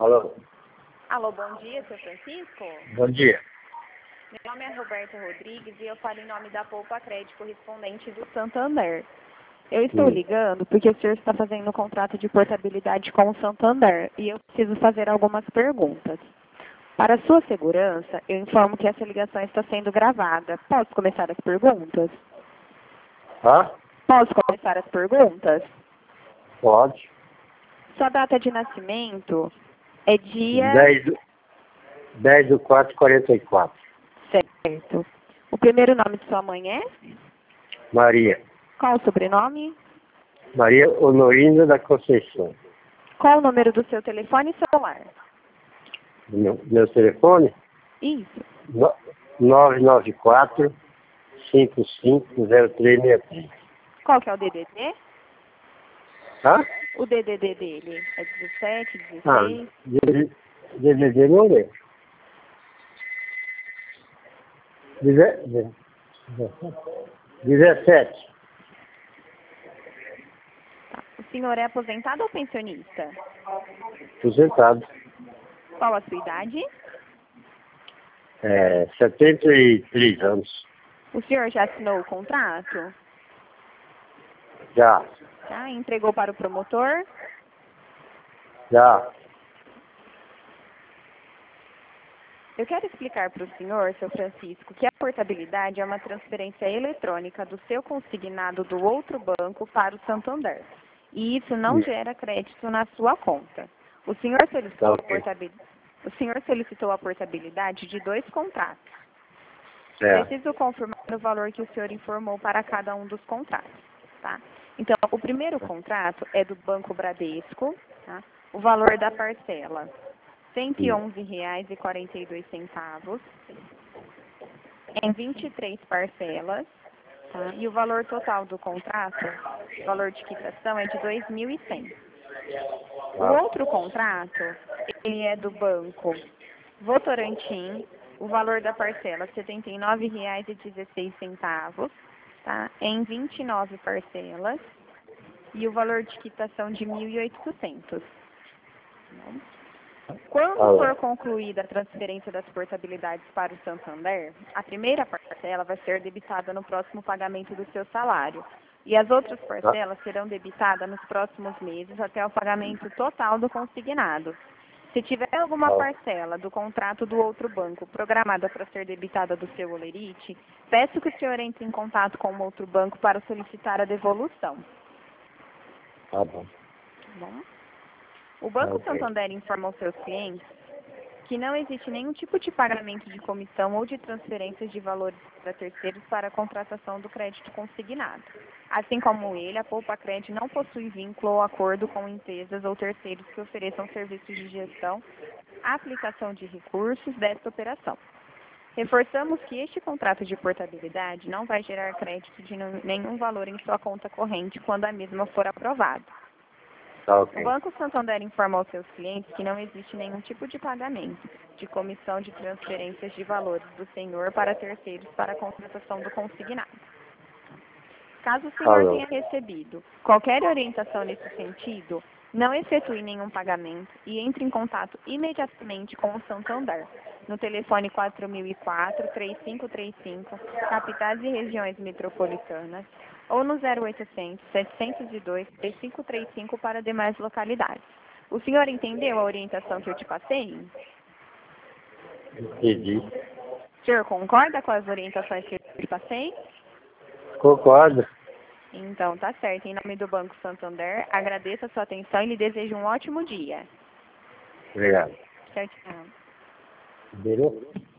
Alô? Alô, bom dia, seu Francisco? Bom dia. Meu nome é Roberto Rodrigues e eu falo em nome da Poupa Crédito correspondente do Santander. Eu estou ligando porque o senhor está fazendo um contrato de portabilidade com o Santander e eu preciso fazer algumas perguntas. Para sua segurança, eu informo que essa ligação está sendo gravada. Posso começar as perguntas? Hã? Posso começar as perguntas? Pode. Sua data de nascimento é dia... 10/4/44. Certo. O primeiro nome de sua mãe é? Maria. Qual o sobrenome? Maria Honorina da Conceição. Qual o número do seu telefone celular? Meu telefone? Isso. 994-550363. Qual que é o DDD? Hã? O DDD dele é 17, 16? Ah, DDD não lembro. 17. Tá. O senhor é aposentado ou pensionista? Aposentado. Qual a sua idade? 73 anos. O senhor já assinou o contrato? Já. Já entregou para o promotor? Já. Eu quero explicar para o senhor, seu Francisco, que a portabilidade é uma transferência eletrônica do seu consignado do outro banco para o Santander. E isso não gera crédito na sua conta. O senhor solicitou, a portabilidade de 2 contratos. Preciso confirmar o valor que o senhor informou para cada um dos contratos. Tá? Então, o primeiro contrato é do Banco Bradesco. Tá? O valor da parcela, R$ 111,42, em 23 parcelas, tá? E o valor total do contrato, o valor de quitação, é de R$ 2.100. O outro contrato, ele é do Banco Votorantim, o valor da parcela, R$ 79,16, tá? Em 29 parcelas, e o valor de quitação de R$ 1.800. Quando for concluída a transferência das portabilidades para o Santander, a primeira parcela vai ser debitada no próximo pagamento do seu salário. E as outras parcelas serão debitadas nos próximos meses até o pagamento total do consignado. Se tiver alguma parcela do contrato do outro banco programada para ser debitada do seu holerite, peço que o senhor entre em contato com o outro banco para solicitar a devolução. Tá bom. Bom. O Banco Santander informa aos seus clientes que não existe nenhum tipo de pagamento de comissão ou de transferências de valores para terceiros para a contratação do crédito consignado. Assim como ele, a Poupa Crédito não possui vínculo ou acordo com empresas ou terceiros que ofereçam serviços de gestão, aplicação de recursos desta operação. Reforçamos que este contrato de portabilidade não vai gerar crédito de nenhum valor em sua conta corrente quando a mesma for aprovada. O Banco Santander informa aos seus clientes que não existe nenhum tipo de pagamento de comissão de transferências de valores do senhor para terceiros para a contratação do consignado. Caso o senhor tenha recebido qualquer orientação nesse sentido, não efetue nenhum pagamento e entre em contato imediatamente com o Santander, no telefone 4004-3535, capitais e regiões metropolitanas, ou no 0800-702-3535 para demais localidades. O senhor entendeu a orientação que eu te passei? Entendi. O senhor concorda com as orientações que eu te passei? Concordo. Então, tá certo. Em nome do Banco Santander, agradeço a sua atenção e lhe desejo um ótimo dia. Obrigado. Tchau, tchau. Beleza?